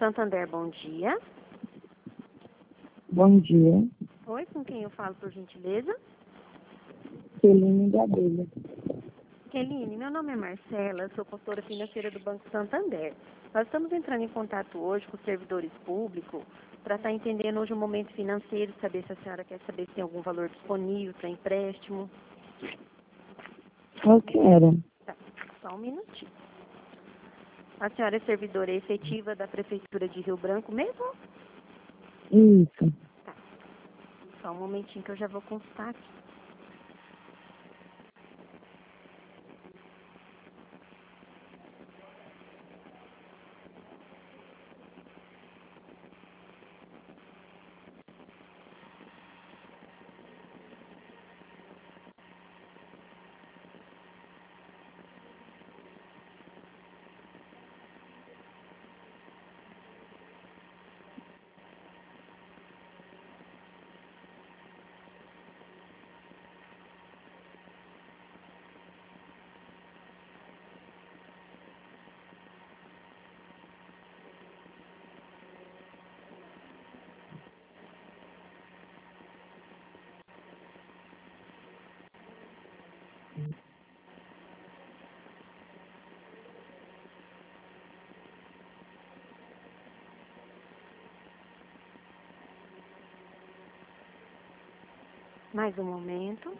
Santander, bom dia. Bom dia. Oi, com quem eu falo, por gentileza? Celine da Abelha. Keline, meu nome é Marcela, sou consultora financeira do Banco Santander. Nós estamos entrando em contato hoje com os servidores públicos para estar entendendo hoje o momento financeiro, saber se a senhora quer saber se tem algum valor disponível para empréstimo. Eu quero. Tá, só um minutinho. A senhora é servidora efetiva da Prefeitura de Rio Branco mesmo? Isso. Tá, só um momentinho que eu já vou consultar aqui. Mais um momento.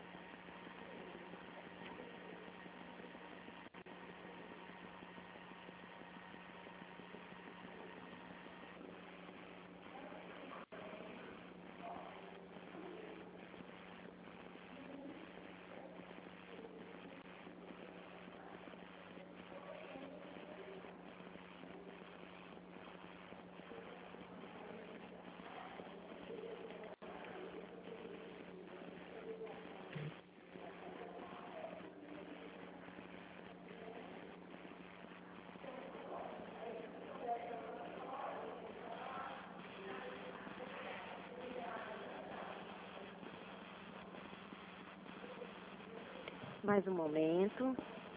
Mais um momento.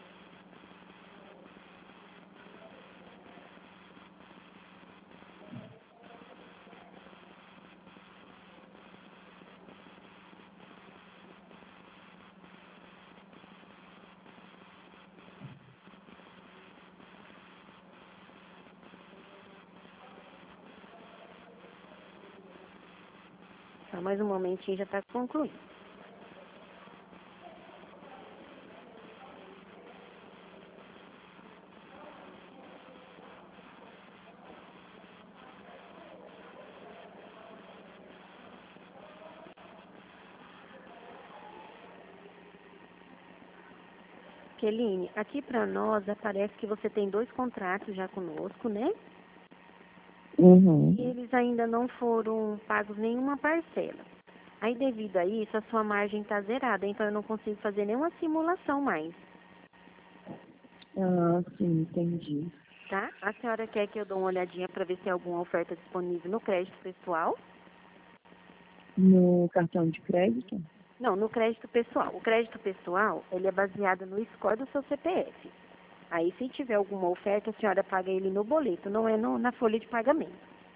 Só mais um momentinho, já está concluindo. Keline, aqui para nós aparece que você tem 2 contratos já conosco, né? Uhum. E eles ainda não foram pagos nenhuma parcela. Aí, devido a isso, a sua margem está zerada, então eu não consigo fazer nenhuma simulação mais, Ah, sim, entendi. tá? A senhora quer que eu dê uma olhadinha para ver se tem alguma oferta disponível no crédito pessoal? No cartão de crédito? Não, no crédito pessoal. O crédito pessoal, ele é baseado no score do seu CPF. Aí, se tiver alguma oferta, a senhora paga ele no boleto, não é na folha de pagamento.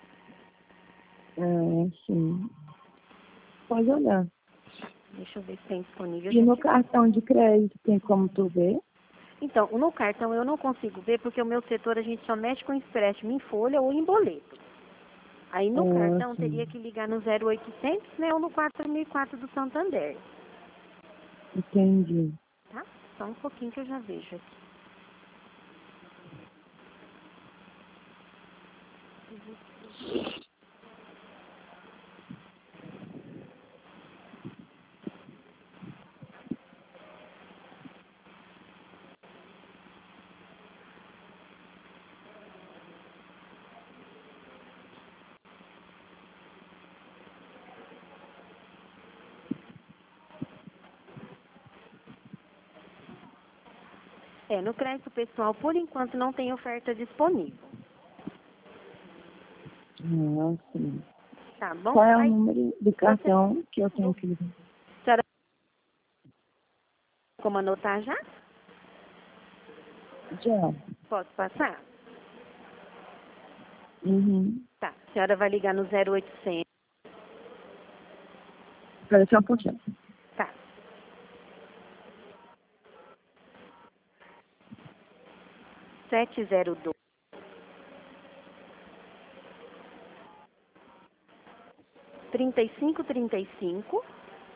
Ah, sim. Pode olhar. Deixa eu ver se tem disponível. E no cartão de crédito tem como tu ver? Então, no cartão eu não consigo ver, porque o meu setor a gente só mexe com empréstimo em folha ou em boleto. Aí no Ah, cartão sim. teria que ligar no 0800, né, ou no 4004 do Santander, Entendi. tá? Só um pouquinho que eu já vejo aqui. No crédito pessoal, por enquanto, não tem oferta disponível, Ah, sim. tá bom? Qual é o Aí, número do cartão que eu tenho que ligar? a senhora como anotar já? Já. Posso passar? Uhum. Tá. A senhora vai ligar no 0800. Espera só um pouquinho. Tá. 702 3535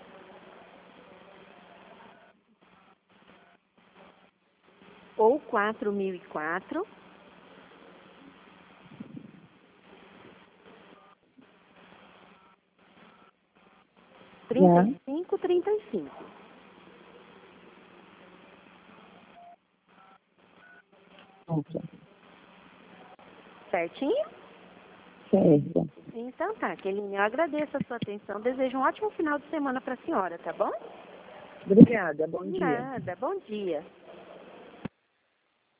ou 4004 Já? 3535. Ok. Certinho? Certo. Então tá, Keline, eu agradeço a sua atenção. Desejo um ótimo final de semana para a senhora, tá bom? Obrigada. Bom dia. Nada, bom dia.